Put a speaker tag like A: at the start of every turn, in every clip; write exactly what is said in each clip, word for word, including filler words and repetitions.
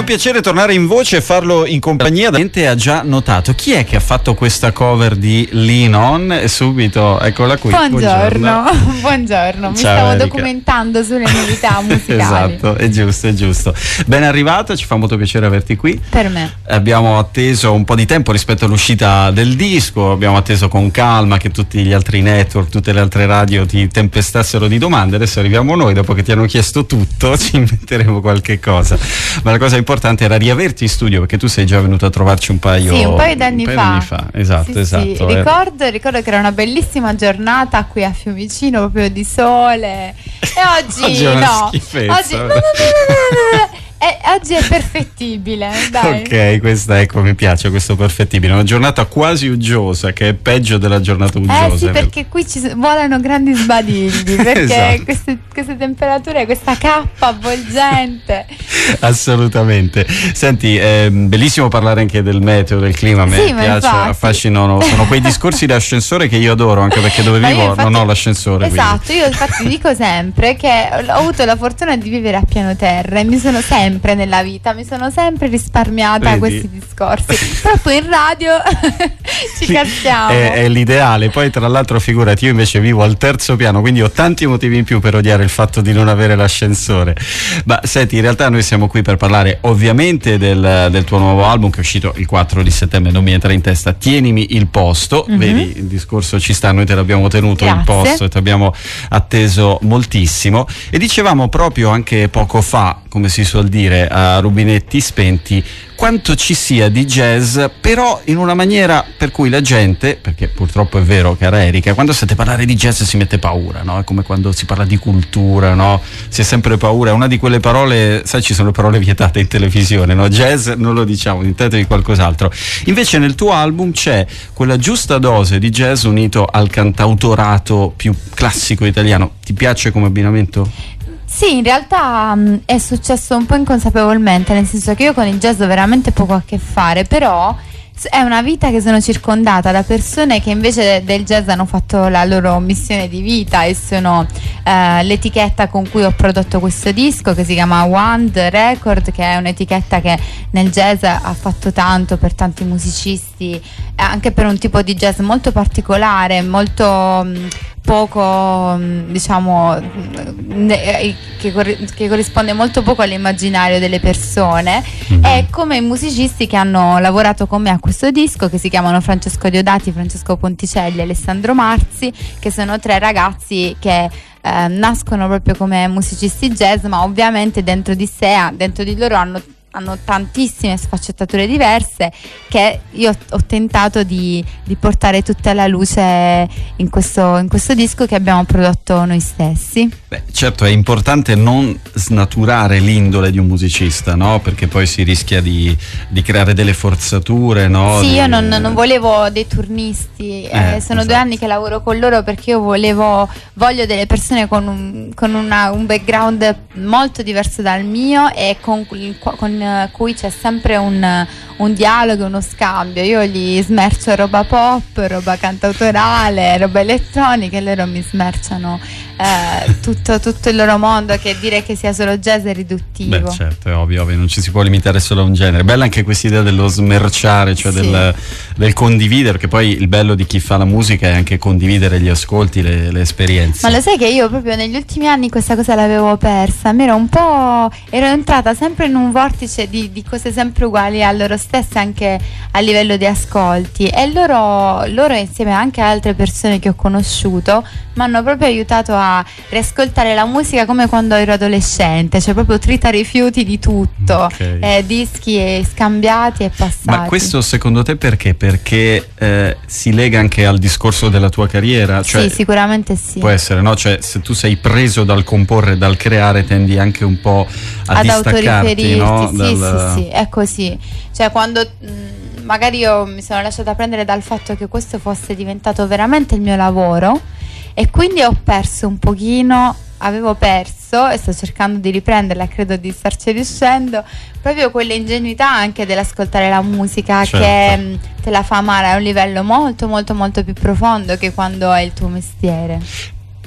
A: piacere tornare in voce e farlo in compagnia. La gente ha già notato. Chi è che ha fatto questa cover di Lean On? E subito, eccola qui.
B: Buongiorno, buongiorno. buongiorno. Mi
A: Ciao,
B: stavo
A: Erika.
B: documentando sulle novità musicali.
A: Esatto, è giusto, è giusto. Ben arrivata, ci fa molto piacere averti qui.
B: Per me.
A: Abbiamo atteso un po' di tempo rispetto all'uscita del disco, abbiamo atteso con calma che tutti gli altri network, tutte le altre radio ti tempestassero di domande. Adesso arriviamo noi, dopo che ti hanno chiesto tutto ci inventeremo qualche cosa. Ma la cosa importante era riaverti in studio, perché tu sei già venuto a trovarci un paio,
B: sì, un paio d'anni
A: un paio
B: fa.
A: d'anni fa. Esatto,
B: sì,
A: esatto.
B: Sì. Ricordo, ricordo che era una bellissima giornata qui a Fiumicino, proprio di sole. E oggi,
A: oggi è una
B: no.
A: schifezza.
B: Oggi, no, no, no, no, no, no. E oggi è perfettibile, dai.
A: Ok, questa ecco, mi piace questo perfettibile. Una giornata quasi uggiosa, che è peggio della giornata uggiosa.
B: Eh sì, perché qui ci volano grandi sbadigli, perché esatto. queste, queste temperature, questa cappa avvolgente.
A: Assolutamente. Senti, è bellissimo parlare anche del meteo, del clima, a me
B: sì,
A: piace, affascinano, sono quei discorsi di ascensore che io adoro, anche perché dove vivo infatti, non ho l'ascensore.
B: Esatto,
A: quindi.
B: Io infatti dico sempre che ho avuto la fortuna di vivere a piano terra e mi sono sempre nella vita mi sono sempre risparmiata
A: Vedi?
B: questi discorsi. Però poi in radio ci
A: sì,
B: caschiamo.
A: È, è l'ideale. Poi tra l'altro figurati, io invece vivo al terzo piano, quindi ho tanti motivi in più per odiare il fatto di non avere l'ascensore. Ma senti, in realtà noi siamo qui per parlare ovviamente del, del tuo nuovo album che è uscito il quattro di settembre, non mi entra in testa, Tienimi il posto. Mm-hmm. Vedi, il discorso ci sta, noi te l'abbiamo tenuto il posto e ti abbiamo atteso moltissimo. E dicevamo proprio anche poco fa, come si suol dire, a rubinetti spenti, quanto ci sia di jazz, però in una maniera per cui la gente, perché purtroppo è vero, cara Erika, quando sente parlare di jazz si mette paura, no? È come quando si parla di cultura, no? Si è sempre paura, è una di quelle parole, sai, ci sono parole vietate in televisione, no? Jazz non lo diciamo, intentatevi qualcos'altro. Invece nel tuo album c'è quella giusta dose di jazz unito al cantautorato più classico italiano. Ti piace come abbinamento?
B: Sì, in realtà mh, è successo un po' inconsapevolmente, nel senso che io con il jazz ho veramente poco a che fare, però è una vita che sono circondata da persone che invece del jazz hanno fatto la loro missione di vita e sono eh, l'etichetta con cui ho prodotto questo disco, che si chiama Wand Record, che è un'etichetta che nel jazz ha fatto tanto per tanti musicisti, anche per un tipo di jazz molto particolare, molto mh, poco, diciamo, che, cor- che corrisponde molto poco all'immaginario delle persone. Mm-hmm. E come i musicisti che hanno lavorato con me a questo disco, che si chiamano Francesco Diodati, Francesco Ponticelli e Alessandro Marzi, che sono tre ragazzi che eh, nascono proprio come musicisti jazz, ma ovviamente dentro di sé, dentro di loro hanno hanno tantissime sfaccettature diverse che io ho tentato di, di portare tutte alla luce in questo, in questo disco che abbiamo prodotto noi stessi.
A: Beh, certo, è importante non snaturare l'indole di un musicista, no? Perché poi si rischia di, di creare delle forzature, no?
B: Sì,
A: di...
B: io non, non volevo dei turnisti, eh, eh, sono esatto. due anni che lavoro con loro perché io volevo voglio delle persone con un, con una, un background molto diverso dal mio e con, con cui c'è sempre un, un dialogo, uno scambio. Io gli smercio roba pop, roba cantautorale, roba elettronica e loro mi smerciano eh, tutto, tutto il loro mondo, che dire che sia solo jazz è riduttivo.
A: Beh, certo, è ovvio, ovvio, non ci si può limitare solo a un genere. Bella anche questa idea dello smerciare, cioè sì. del, del condividere, perché poi il bello di chi fa la musica è anche condividere gli ascolti, le, le esperienze.
B: Ma lo sai che io proprio negli ultimi anni questa cosa l'avevo persa, mi ero un po' ero entrata sempre in un vortice di, di cose sempre uguali a loro stesse anche a livello di ascolti, e loro, loro insieme anche a altre persone che ho conosciuto mi hanno proprio aiutato a riascoltare la musica come quando ero adolescente, cioè proprio trita rifiuti di tutto, okay. eh, dischi scambiati e passati.
A: Ma questo secondo te perché? Perché eh, si lega anche al discorso della tua carriera? Cioè,
B: sì, sicuramente sì.
A: Può essere, no? Cioè, se tu sei preso dal comporre, dal creare, tendi anche un po' a
B: ad
A: distaccarti, no?
B: Sì,
A: dal...
B: sì, sì, è così. Cioè, quando mh, magari io mi sono lasciata prendere dal fatto che questo fosse diventato veramente il mio lavoro, e quindi ho perso un pochino, avevo perso e sto cercando di riprenderla, credo di starci riuscendo, proprio quell'ingenuità anche dell'ascoltare la musica, certo. che mh, te la fa amare a un livello molto molto molto più profondo che quando è il tuo mestiere.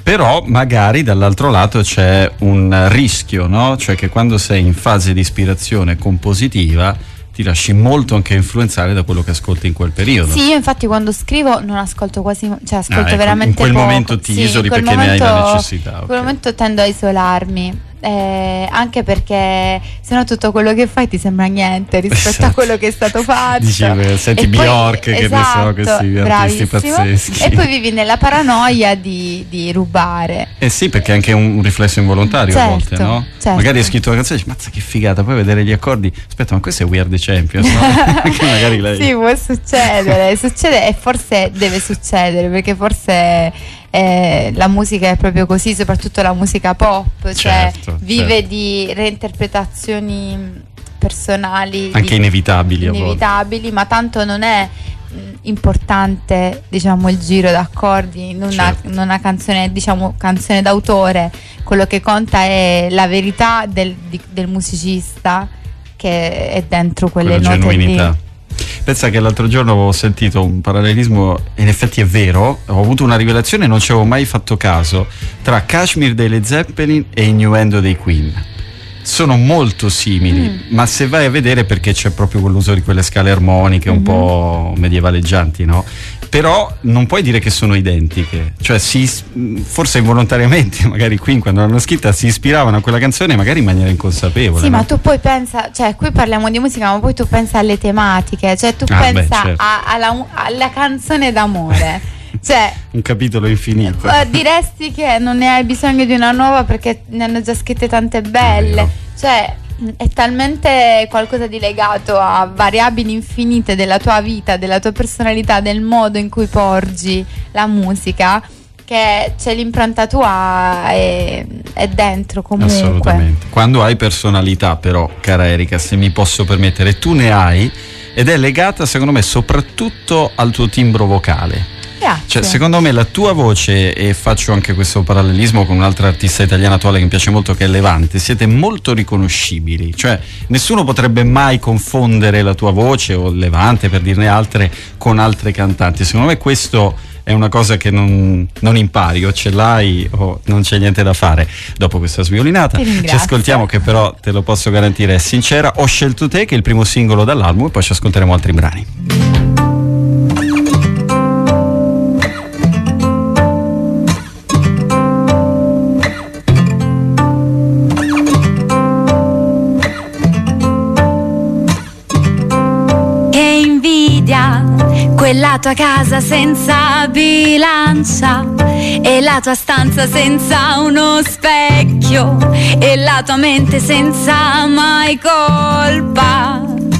A: Però magari dall'altro lato c'è un rischio, no? Cioè che quando sei in fase di ispirazione compositiva ti lasci molto anche influenzare da quello che ascolti in quel periodo.
B: Sì, io infatti quando scrivo non ascolto quasi, cioè ascolto
A: ah, ecco,
B: veramente
A: in quel
B: poco.
A: momento ti
B: sì,
A: isoli perché
B: momento,
A: ne hai la necessità. Okay.
B: In quel momento tendo a isolarmi. Eh, anche perché sennò tutto quello che fai ti sembra niente rispetto
A: esatto.
B: a quello che è stato fatto.
A: Dici, senti
B: e
A: Bjork
B: poi,
A: che
B: esatto,
A: ne so, questi artisti pazzeschi.
B: E poi vivi nella paranoia di, di rubare.
A: Eh sì, perché è anche un riflesso involontario
B: certo,
A: a volte, no?
B: Certo.
A: Magari hai scritto una canzone e dici, mazza che figata, poi vedere gli accordi, aspetta, ma questo è We Are The Champions, no? Perché magari lei...
B: Sì, può succedere, succede e forse deve succedere, perché forse eh, la musica è proprio così, soprattutto la musica pop, cioè
A: certo,
B: vive
A: certo.
B: di reinterpretazioni personali
A: anche
B: di,
A: inevitabili,
B: inevitabili, ma tanto non è mh, importante, diciamo, il giro d'accordi in una,
A: certo.
B: in una canzone, diciamo, canzone d'autore. Quello che conta è la verità del, di, del musicista che è dentro quelle
A: quella
B: note
A: genuinità.
B: lì.
A: Pensa che l'altro giorno avevo sentito un parallelismo, in effetti è vero, ho avuto una rivelazione e non ci avevo mai fatto caso, tra Kashmir dei Led Zeppelin e Innuendo dei Queen. Sono molto simili, mm. ma se vai a vedere, perché c'è proprio quell'uso di quelle scale armoniche un mm-hmm. po' medievaleggianti, no? Però non puoi dire che sono identiche, cioè si, forse involontariamente magari Queen quando l'hanno scritta si ispiravano a quella canzone magari in maniera inconsapevole.
B: Sì,
A: no?
B: ma tu poi pensa, cioè qui parliamo di musica, ma poi tu pensa alle tematiche, cioè tu
A: ah,
B: pensa
A: beh, certo.
B: a, alla, alla canzone d'amore. Cioè,
A: un capitolo infinito.
B: Uh, diresti che non ne hai bisogno di una nuova perché ne hanno già scritte tante belle. Cioè, è talmente qualcosa di legato a variabili infinite della tua vita, della tua personalità, del modo in cui porgi la musica, che c'è l'impronta tua è, è dentro comunque.
A: Assolutamente. Quando hai personalità, però, cara Erika, se mi posso permettere, tu ne hai, ed è legata secondo me soprattutto al tuo timbro vocale. Cioè, secondo me la tua voce, e faccio anche questo parallelismo con un'altra artista italiana attuale che mi piace molto, che è Levante, siete molto riconoscibili, cioè nessuno potrebbe mai confondere la tua voce o Levante, per dirne altre, con altre cantanti. Secondo me questo è una cosa che non, non impari, o ce l'hai o non c'è niente da fare. Dopo questa sviolinata ci ascoltiamo, che però te lo posso garantire è sincera, Ho scelto te, che è il primo singolo dall'album, e poi ci ascolteremo altri brani.
C: Quella tua casa senza bilancia e la tua stanza senza uno specchio e la tua mente senza mai colpa.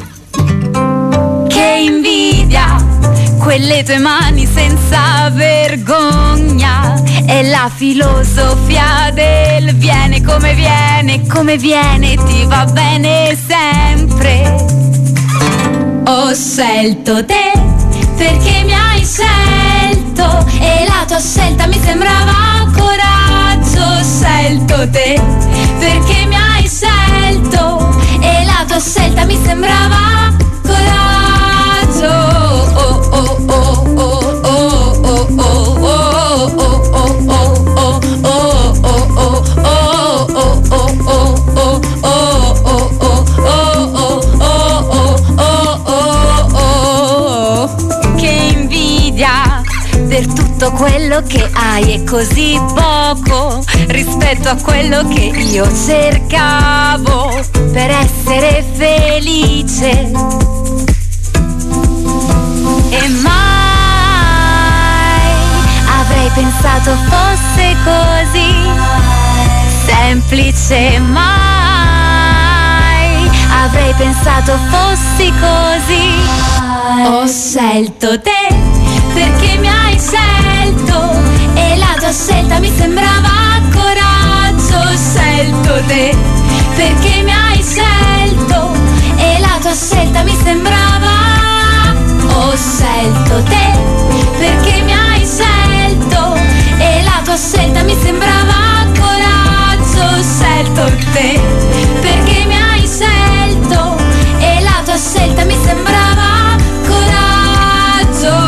C: Che invidia quelle tue mani senza vergogna e la filosofia del viene come viene, come viene, ti va bene sempre. Ho scelto te perché mi hai scelto e la tua scelta mi sembrava coraggio. Ho scelto te perché mi hai scelto e la tua scelta mi sembrava coraggio. Oh oh oh oh oh oh oh oh oh oh per tutto quello che hai è così poco rispetto a quello che io cercavo per essere felice. E mai avrei pensato fosse così semplice, mai avrei pensato fossi così. Ho scelto te perché mi hai scelto e la tua scelta mi sembrava coraggio. Ho scelto te perché mi hai scelto e la tua scelta mi sembrava. Ho scelto te perché mi hai scelto e la tua scelta mi sembrava coraggio. Ho scelto te perché mi hai scelto e la tua scelta mi sembrava coraggio.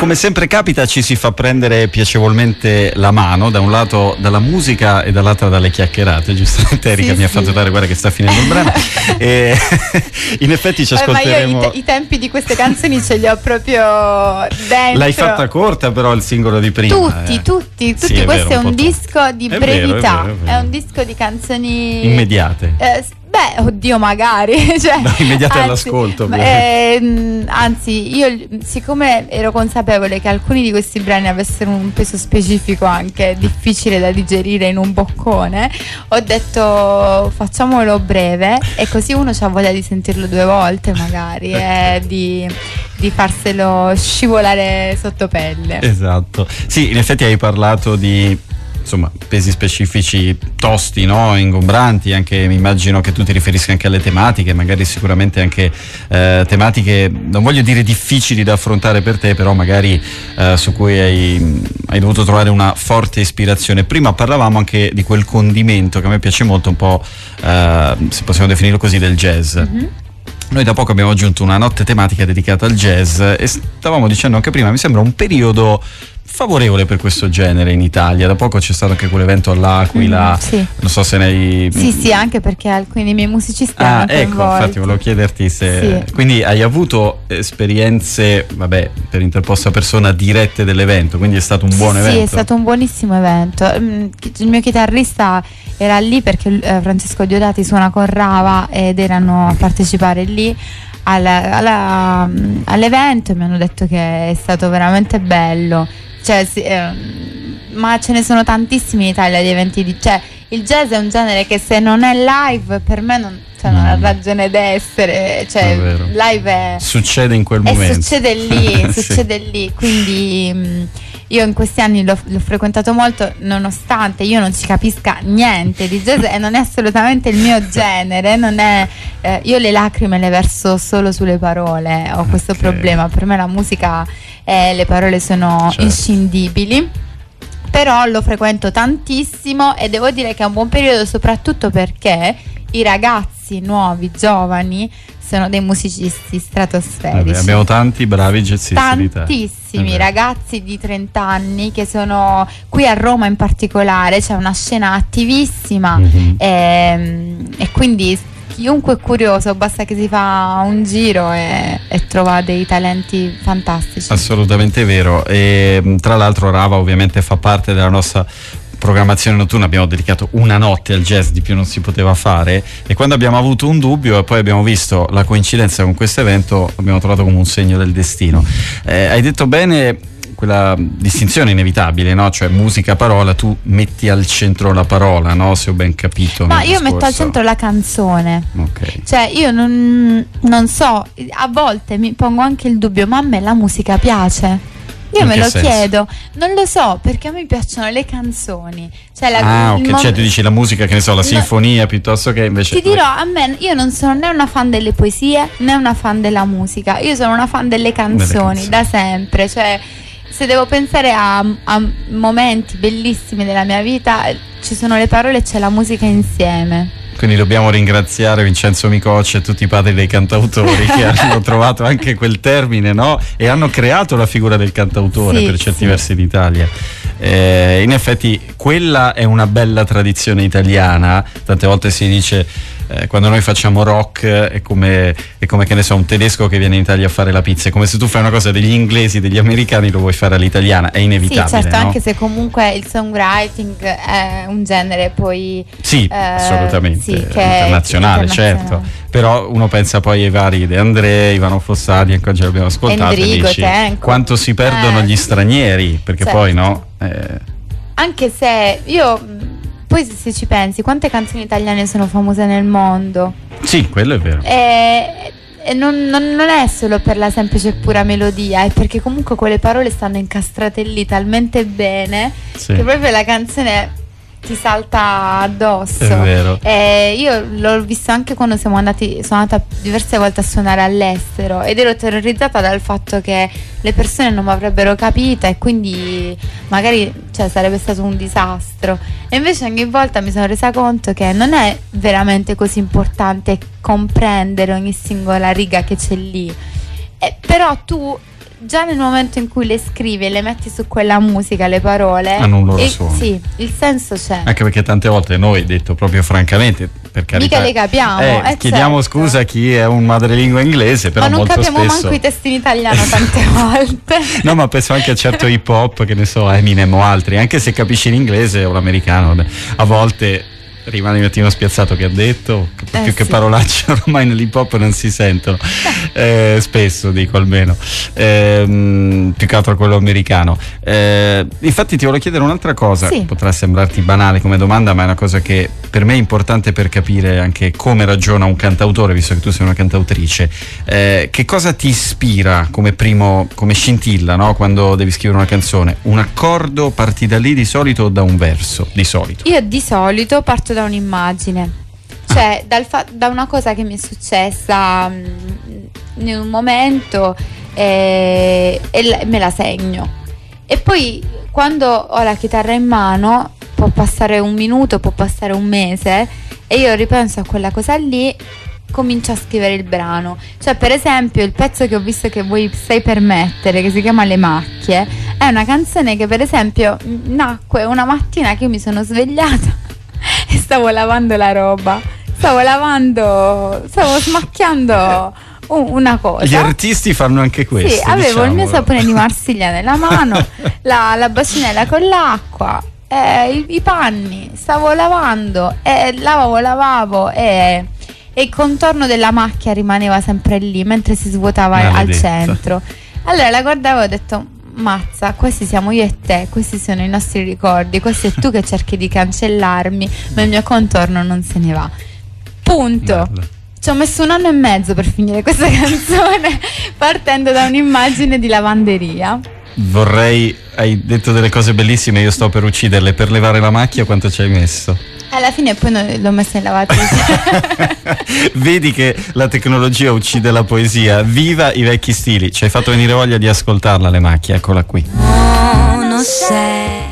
A: come sempre capita, ci si fa prendere piacevolmente la mano, da un lato dalla musica e dall'altro dalle chiacchierate. Giustamente Erika
B: sì,
A: mi ha
B: sì.
A: fatto notare, guarda che sta finendo il brano. E in effetti ci
B: Vabbè,
A: ascolteremo.
B: ma io i, te- i tempi di queste canzoni ce li ho proprio dentro.
A: L'hai fatta corta però il singolo di prima.
B: Tutti,
A: eh.
B: tutti, tutti.
A: Sì, è
B: Questo
A: vero,
B: è
A: un
B: un
A: po'
B: disco di
A: È vero, è
B: brevità,
A: vero, è vero.
B: è un disco di canzoni
A: Immediate.
B: Eh, beh, oddio, magari. Cioè,
A: No, immediate
B: anzi,
A: all'ascolto,
B: eh, anzi, io siccome ero consapevole che alcuni di questi brani avessero un peso specifico anche difficile da digerire in un boccone, ho detto facciamolo breve e così uno c'ha voglia di sentirlo due volte magari e di, di farselo scivolare sotto pelle.
A: Esatto. Sì, in effetti hai parlato di, insomma, pesi specifici tosti, no? Ingombranti, anche mi immagino che tu ti riferisca anche alle tematiche, magari sicuramente anche eh, tematiche, non voglio dire difficili da affrontare per te, però magari eh, su cui hai, hai dovuto trovare una forte ispirazione. Prima parlavamo anche di quel condimento che a me piace molto, un po', eh, se possiamo definirlo così, del jazz. Mm-hmm. Noi da poco abbiamo aggiunto una notte tematica dedicata al jazz e stavamo dicendo anche prima, mi sembra un periodo favorevole per questo genere in Italia. Da poco c'è stato anche quell'evento all'Aquila,
B: mm, sì.
A: non so se ne hai...
B: Sì, sì, anche perché alcuni dei miei musicisti
A: ah,
B: hanno
A: ecco,
B: coinvolti.
A: infatti volevo chiederti se...
B: Sì.
A: Quindi hai avuto esperienze, vabbè, per interposta persona, dirette dell'evento, quindi è stato un
B: sì,
A: buon
B: sì,
A: evento.
B: Sì, è stato un buonissimo evento. Il mio chitarrista era lì perché eh, Francesco Diodati suona con Rava ed erano a partecipare lì alla, alla, all'evento e mi hanno detto che è stato veramente bello. Cioè, sì, eh, ma ce ne sono tantissimi in Italia di eventi di, cioè il jazz è un genere che se non è live per me non, cioè, non ha ragione d'essere, cioè
A: È
B: live è,
A: succede in quel
B: e
A: momento,
B: succede lì,
A: sì.
B: succede lì, quindi mh, io in questi anni l'ho, l'ho frequentato molto, nonostante io non ci capisca niente di jazz e non è assolutamente il mio genere, non è, eh, io le lacrime le verso solo sulle parole, ho questo
A: Okay.
B: problema, per me la musica e le parole sono
A: certo.
B: inscindibili, però lo frequento tantissimo e devo dire che è un buon periodo soprattutto perché i ragazzi nuovi, giovani, sono dei musicisti stratosferici.
A: Vabbè, abbiamo tanti bravi jazzisti in Italia.
B: Tantissimi ragazzi di trenta anni che sono qui a Roma in particolare, c'è una scena attivissima mm-hmm. e, e quindi chiunque è curioso basta che si fa un giro e, e trova dei talenti fantastici.
A: Assolutamente vero, e tra l'altro Rava ovviamente fa parte della nostra programmazione notturna, abbiamo dedicato una notte al jazz, di più non si poteva fare, e quando abbiamo avuto un dubbio e poi abbiamo visto la coincidenza con questo evento abbiamo trovato come un segno del destino. Eh, hai detto bene quella distinzione inevitabile, no? Cioè musica, parola, tu metti al centro la parola, no? Se ho ben capito.
B: No, io
A: discorso.
B: metto al centro la canzone.
A: Ok.
B: Cioè io non, non so, a volte mi pongo anche il dubbio, ma a me la musica piace? Io
A: In
B: me
A: che
B: lo
A: senso?
B: chiedo, non lo so, perché a me piacciono le canzoni. Cioè la,
A: Ah, ok,
B: il mom-
A: cioè tu dici la musica, che ne so, la sinfonia piuttosto che invece...
B: Ti dirò, a me, io non sono né una fan delle poesie né una fan della musica, io sono una fan delle canzoni,
A: canzoni.
B: da sempre, cioè se devo pensare a, a momenti bellissimi della mia vita, ci sono le parole e c'è la musica insieme.
A: Quindi dobbiamo ringraziare Vincenzo Micocci e tutti i padri dei cantautori che hanno trovato anche quel termine, no? E hanno creato la figura del cantautore,
B: sì,
A: per certi
B: sì.
A: versi in Italia. Eh, in effetti quella è una bella tradizione italiana, tante volte si dice eh, quando noi facciamo rock è come, è come che ne so, un tedesco che viene in Italia a fare la pizza, è come se tu fai una cosa degli inglesi, degli americani, lo vuoi fare all'italiana, è inevitabile.
B: Sì, certo,
A: no?
B: anche se comunque il songwriting è un genere poi
A: sì,
B: eh,
A: assolutamente
B: sì, che
A: internazionale,
B: internazionale,
A: certo, però uno pensa poi ai vari De André, Ivano Fossati, anche oggi l'abbiamo ascoltato,
B: Endrigo,
A: e dici
B: Tenco.
A: quanto si perdono
B: Eh,
A: gli stranieri, perché
B: certo.
A: poi no eh,
B: anche se io poi se ci pensi quante canzoni italiane sono famose nel mondo
A: sì, quello è vero.
B: e, e non, non, non è solo per la semplice e pura melodia, è perché comunque quelle parole stanno incastrate lì talmente bene
A: Sì.
B: che proprio la canzone ti salta addosso.
A: È vero.
B: E io l'ho visto anche quando siamo andati, sono andata diverse volte a suonare all'estero ed ero terrorizzata dal fatto che le persone non mi avrebbero capita e quindi magari cioè, sarebbe stato un disastro. E invece ogni volta mi sono resa conto che non è veramente così importante comprendere ogni singola riga che c'è lì. Eh, però tu già nel momento in cui le scrivi e le metti su quella musica, le parole,
A: hanno un loro
B: e,
A: suono.
B: sì, il senso c'è.
A: Anche perché tante volte noi, detto proprio francamente, per carità,
B: mica le capiamo,
A: eh,
B: eh,
A: chiediamo
B: certo.
A: scusa a chi è un madrelingua inglese, però
B: ma non
A: molto
B: capiamo
A: spesso
B: manco i testi in italiano tante volte.
A: no, ma penso anche a certo hip hop, che ne so, Eminem o altri, anche se capisci l'inglese o l'americano, vabbè, a volte rimane un attimo spiazzato che ha detto,
B: Eh,
A: più che
B: sì.
A: parolacce ormai nell'hip hop non si sentono, eh, spesso dico almeno, ehm, più che altro quello americano. Eh, infatti ti volevo chiedere un'altra cosa,
B: Sì.
A: potrà sembrarti banale come domanda, ma è una cosa che per me è importante per capire anche come ragiona un cantautore, visto che tu sei una cantautrice. Eh, che cosa ti ispira come primo, come scintilla, no? Quando devi scrivere una canzone? Un accordo, parti da lì di solito o da un verso? Di solito.
B: Io di solito parto da un'immagine, cioè dal fa- da una cosa che mi è successa mh, in un momento eh, e la- me la segno, e poi quando ho la chitarra in mano può passare un minuto, può passare un mese e io ripenso a quella cosa lì, comincio a scrivere il brano. Cioè, per esempio, il pezzo che ho visto che vuoi sai permettere, che si chiama Le macchie, è una canzone che per esempio nacque una mattina che io mi sono svegliata e stavo lavando la roba, stavo lavando, stavo smacchiando u- una cosa.
A: Gli artisti fanno anche questo.
B: Sì, avevo il mio
A: diciamolo.
B: sapone di Marsiglia nella mano, la, la bacinella con l'acqua, eh, i, i panni, stavo lavando e lavavo, lavavo e, e il contorno della macchia rimaneva sempre lì mentre si svuotava al
A: Maledetta.
B: centro. Allora la guardavo e ho detto: mazza, questi siamo io e te, questi sono i nostri ricordi, questo è tu che cerchi di cancellarmi, ma il mio contorno non se ne va. Punto.
A: Bello.
B: Ci ho messo un anno e mezzo per finire questa canzone, partendo da un'immagine di lavanderia.
A: Vorrei, hai detto delle cose bellissime, io sto per ucciderle. Per levare la macchia quanto ci hai messo?
B: Alla fine poi non- l'ho messa in lavatrice.
A: Vedi che la tecnologia uccide la poesia. Viva i vecchi stili. Ci hai fatto venire voglia di ascoltarla, Le macchie, eccola qui.
C: No, no sé